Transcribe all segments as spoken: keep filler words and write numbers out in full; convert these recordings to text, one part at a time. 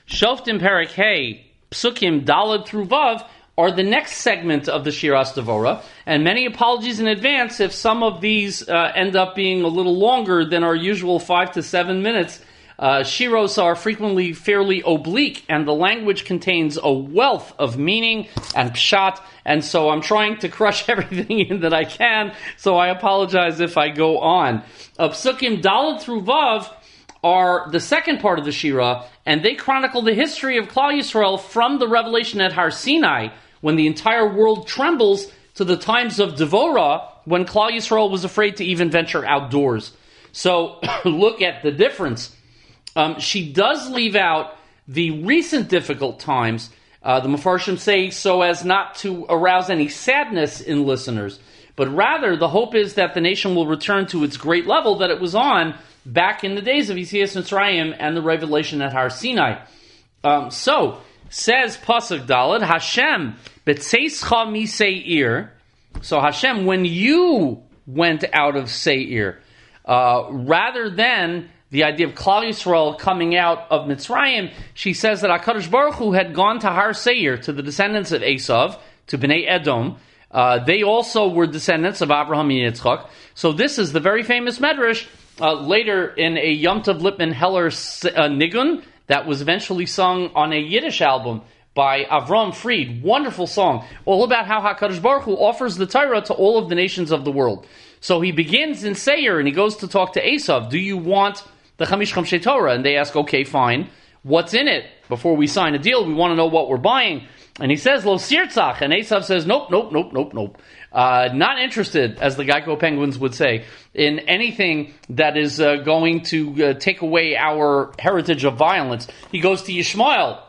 Shoftim Perek Hey, Psukim Daled through Vav are the next segment of the Shiras Devora, and many apologies in advance if some of these uh, end up being a little longer than our usual five to seven minutes. Uh, shiros are frequently fairly oblique, and the language contains a wealth of meaning and pshat, and so I'm trying to crush everything in that I can, so I apologize if I go on. Uh, Psukim Daled through Vav are the second part of the Shira, and they chronicle the history of Klal Yisrael from the revelation at Har Sinai, when the entire world trembles, to the times of Devorah, when Klal Yisrael was afraid to even venture outdoors. So look at the difference. Um, she does leave out the recent difficult times. Uh, the Mefarshim say so as not to arouse any sadness in listeners, but rather the hope is that the nation will return to its great level that it was on back in the days of Yetzias Mitzrayim and the revelation at Har Sinai. Um, so, says Pasuk Daled, Hashem betzeischa mi Seir. So Hashem, when you went out of Seir, uh, rather than the idea of Klal Yisrael coming out of Mitzrayim, she says that HaKadosh Baruch Hu had gone to Har Seir, to the descendants of Esav, to Bnei Edom. Uh, they also were descendants of Abraham and Yitzchak. So this is the very famous Medrash, uh, later in a Yom Tov Lipman Heller uh, Nigun, that was eventually sung on a Yiddish album by Avram Fried. Wonderful song, all about how HaKadosh Baruch Hu offers the Torah to all of the nations of the world. So he begins in Seir, and he goes to talk to Esav. Do you want the Chamish Chamshei Torah? And they ask, okay, fine. What's in it? Before we sign a deal, we want to know what we're buying. And he says, Lo Sirtzach. And Esav says, nope, nope, nope, nope, nope. Uh, not interested, as the Geico Penguins would say, in anything that is uh, going to uh, take away our heritage of violence. He goes to Yishmael,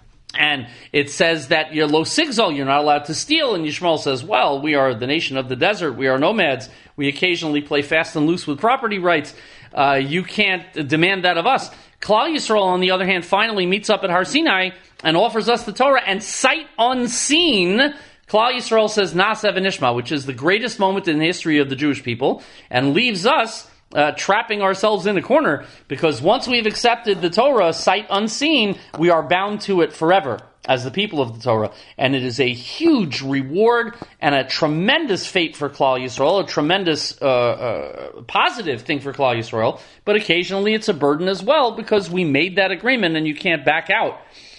and it says that you're Lo Sigzol, you're not allowed to steal. And Yishmael says, well, we are the nation of the desert. We are nomads. We occasionally play fast and loose with property rights. Uh, you can't demand that of us. Klal Yisrael, on the other hand, finally meets up at Har Sinai and offers us the Torah, and sight unseen, Klal Yisrael says Na'aseh v'nishma, which is the greatest moment in the history of the Jewish people, and leaves us uh, trapping ourselves in a corner, because once we've accepted the Torah, sight unseen, we are bound to it forever as the people of the Torah. And it is a huge reward and a tremendous fate for Klal Yisrael, a tremendous uh, uh, positive thing for Klal Yisrael, but occasionally it's a burden as well, because we made that agreement and you can't back out.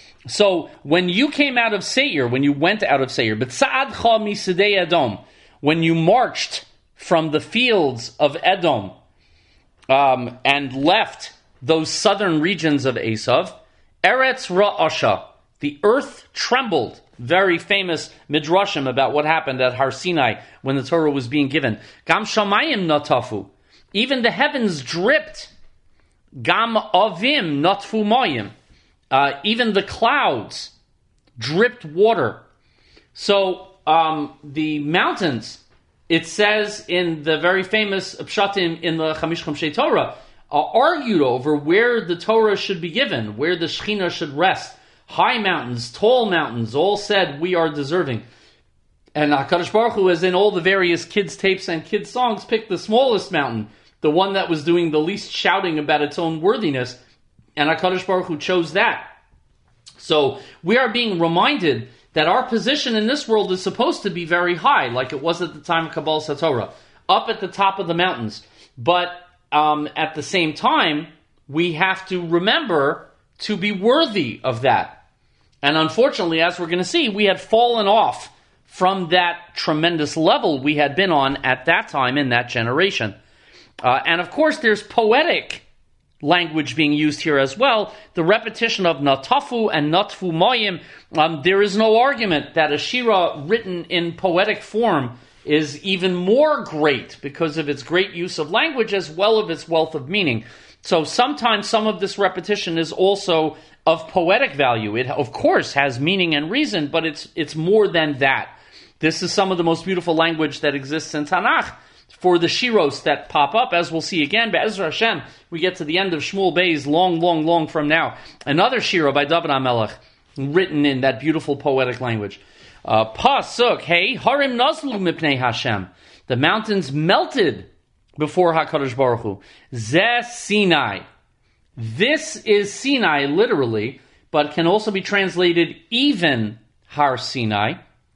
So when you came out of Seir, when you went out of Seir, B'tza'adcha misidei Edom, when you marched from the fields of Edom um, and left those southern regions of Esav, Eretz Ra'asha, the earth trembled. Very famous midrashim about what happened at Har Sinai when the Torah was being given. Gam shamayim natafu, even the heavens dripped. Gam avim natfu mayim. Uh, even the clouds dripped water. So um, the mountains, it says in the very famous Pshatim in the Chamish Chamshei Torah, uh, argued over where the Torah should be given, where the Shekhinah should rest. High mountains, tall mountains, all said we are deserving. And HaKadosh Baruch Hu, as in all the various kids' tapes and kids' songs, picked the smallest mountain, the one that was doing the least shouting about its own worthiness. And HaKadosh Baruch Hu chose that. So we are being reminded that our position in this world is supposed to be very high, like it was at the time of Kabbalah Satorah, up at the top of the mountains. But um, at the same time, we have to remember to be worthy of that. And unfortunately, as we're going to see, we had fallen off from that tremendous level we had been on at that time in that generation. Uh, and of course, there's poetic language being used here as well. The repetition of natafu and natfu mayim. Um, there is no argument that a shira written in poetic form is even more great because of its great use of language as well as its wealth of meaning. So sometimes some of this repetition is also of poetic value. It, of course, has meaning and reason, but it's it's more than that. This is some of the most beautiful language that exists in Tanakh for the shiros that pop up, as we'll see again. Be'ezra Hashem, we get to the end of Shmuel Beis long, long, long from now. Another shira by David HaMelech, written in that beautiful poetic language. Uh, Pasuk, hey, Harim Nazlu Mipnei Hashem. The mountains melted before HaKadosh Baruch Hu. Zeh Sinai. This is Sinai, literally, but can also be translated even Har Sinai.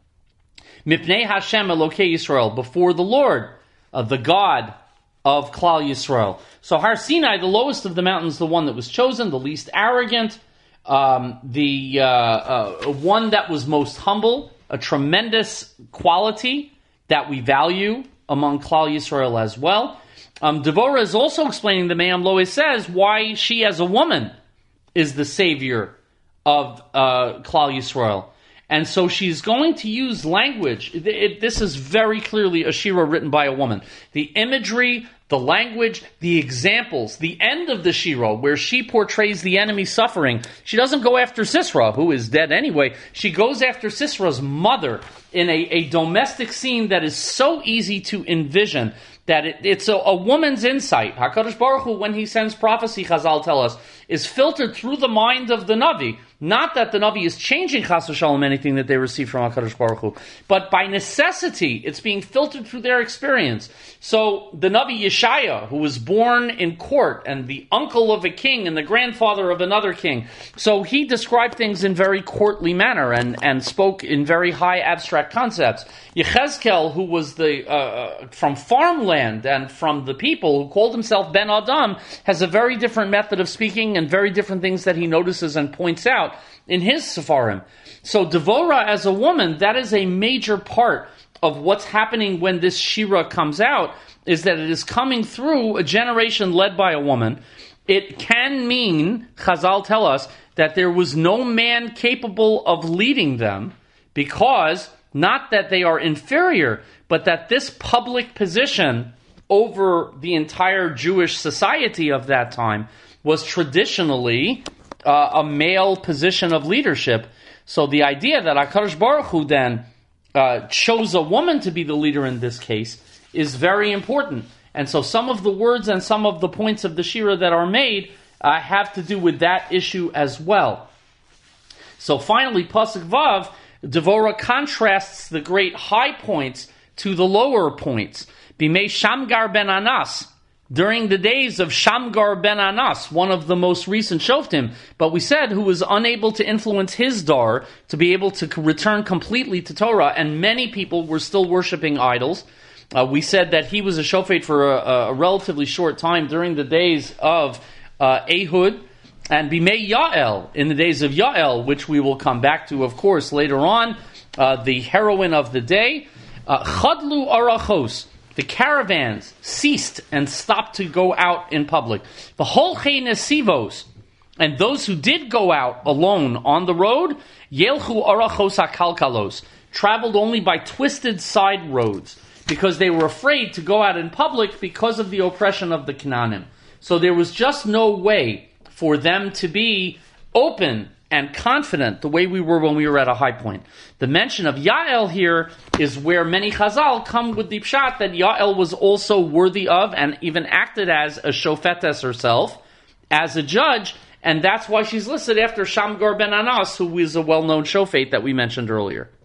Mipnei Hashem Elokei Yisrael, before the Lord, uh, the God of Klal Yisrael. So Har Sinai, the lowest of the mountains, the one that was chosen, the least arrogant, um, the uh, uh, one that was most humble, a tremendous quality that we value among Klal Yisrael as well. Um, Devorah is also explaining, the Me'am Loeh says, why she as a woman is the savior of uh, Klal Yisrael. And so she's going to use language. It, it, this is very clearly a shira written by a woman. The imagery, the language, the examples, the end of the shira, where she portrays the enemy suffering. She doesn't go after Sisera, who is dead anyway. She goes after Sisera's mother in a, a domestic scene that is so easy to envision that it, it's a, a woman's insight. HaKadosh Baruch Hu, when he sends prophecy, Chazal tell us, is filtered through the mind of the Navi. Not that the Navi is changing, Chas v'shalom, anything that they receive from HaKadosh Baruch Hu, but by necessity, it's being filtered through their experience. So the Navi Yeshaya, who was born in court, and the uncle of a king, and the grandfather of another king, so he described things in very courtly manner, and, and spoke in very high abstract concepts. Yechezkel, who was the uh, from farmland and from the people, who called himself Ben Adam, has a very different method of speaking and very different things that he notices and points out in his Sepharim. So Devorah as a woman, that is a major part of what's happening when this shira comes out, is that it is coming through a generation led by a woman. It can mean, Chazal tell us, that there was no man capable of leading them, because not that they are inferior, but that this public position over the entire Jewish society of that time was traditionally uh, a male position of leadership. So the idea that HaKadosh Baruch Hu then uh, chose a woman to be the leader in this case is very important. And so some of the words and some of the points of the shira that are made uh, have to do with that issue as well. So finally, Pasuk Vav, Devorah contrasts the great high points to the lower points. Bimei Shamgar ben Anas, during the days of Shamgar ben Anas, one of the most recent Shoftim, but we said who was unable to influence his dar to be able to return completely to Torah, and many people were still worshiping idols. Uh, we said that he was a Shofet for a, a relatively short time during the days of uh, Ehud, and Bimei Yael, in the days of Yael, which we will come back to, of course, later on, uh, the heroine of the day. Uh, Chadlu arachos, the caravans ceased and stopped to go out in public. The holchei nesivos, and those who did go out alone on the road, yelchu arachos hakalkalos, traveled only by twisted side roads, because they were afraid to go out in public because of the oppression of the Canaanim. So there was just no way for them to be open and confident the way we were when we were at a high point. The mention of Yael here is where many Chazal come with the pshat that Yael was also worthy of and even acted as a shofetes herself, as a judge, and that's why she's listed after Shamgar ben Anas, who is a well-known shofet that we mentioned earlier.